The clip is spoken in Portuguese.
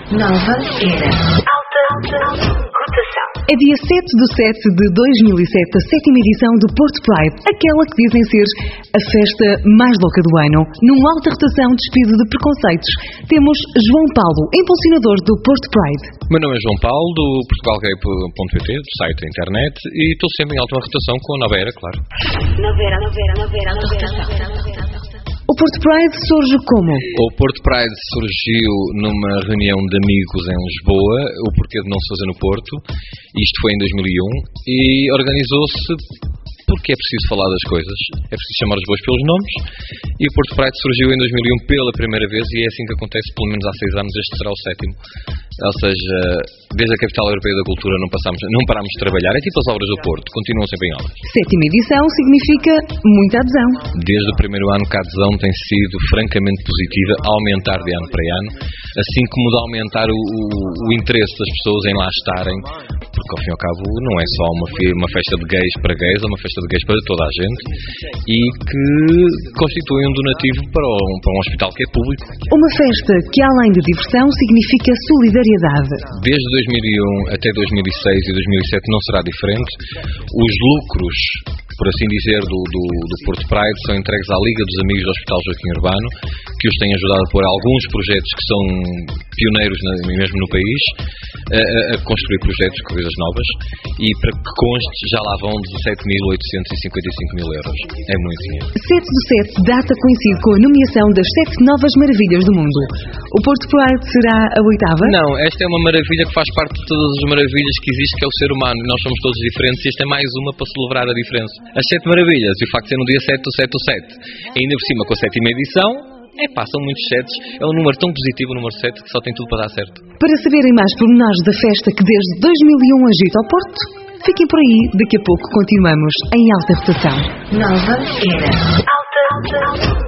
Nova era. Alta rotação. É dia 7/7 de 2007, a 7ª edição do Porto Pride, aquela que dizem ser a festa mais louca do ano. Numa alta rotação despido de preconceitos, temos João Paulo, impulsionador do Porto Pride. Meu nome é João Paulo, do portugalgay.pt, do site da internet, e estou sempre em alta rotação com a Nova Era, claro. Nova era, alta rotação. O Porto Pride surge como? O Porto Pride surgiu numa reunião de amigos em Lisboa, o porquê de não se fazer no Porto, isto foi em 2001, e organizou-se porque é preciso falar das coisas, é preciso chamar os bois pelos nomes, e o Porto Pride surgiu em 2001 pela primeira vez, e é assim que acontece pelo menos há 6 anos, este será o 7º. Ou seja, desde a Capital Europeia da Cultura não parámos de trabalhar, é tipo as obras do Porto, continuam sempre em obras. 7ª edição significa muita adesão. Desde o primeiro ano que a adesão tem sido francamente positiva, a aumentar de ano para ano, assim como de aumentar o interesse das pessoas em lá estarem, porque ao fim e ao cabo não é só uma festa de gays para gays, é uma festa de gays para toda a gente, e que constitui um donativo para um hospital que é público. Uma festa que, além de diversão, significa solidariedade. Desde 2001 até 2006 e 2007 não será diferente. Os lucros, por assim dizer, do Porto Pride são entregues à Liga dos Amigos do Hospital Joaquim Urbano, que os tem ajudado a pôr alguns projetos que são pioneiros mesmo no país, a construir projetos, coisas novas, e para que conste, já lá vão 17.855.000 euros. É muito dinheiro. 7/7, data coincide com a nomeação das 7 novas maravilhas do mundo. O Porto Pride será a 8ª? Não, esta é uma maravilha que faz parte de todas as maravilhas que existe, que é o ser humano. Nós somos todos diferentes, e esta é mais uma para celebrar a diferença. As 7 maravilhas, e o facto de ser no dia 7/7/7, ainda por cima com a 7ª edição, são muitos setes, é um número tão positivo, o número 7, que só tem tudo para dar certo. Para saberem mais pormenores da festa que desde 2001 agita ao Porto, fiquem por aí, daqui a pouco continuamos em alta rotação. Nova era. Alta rotação.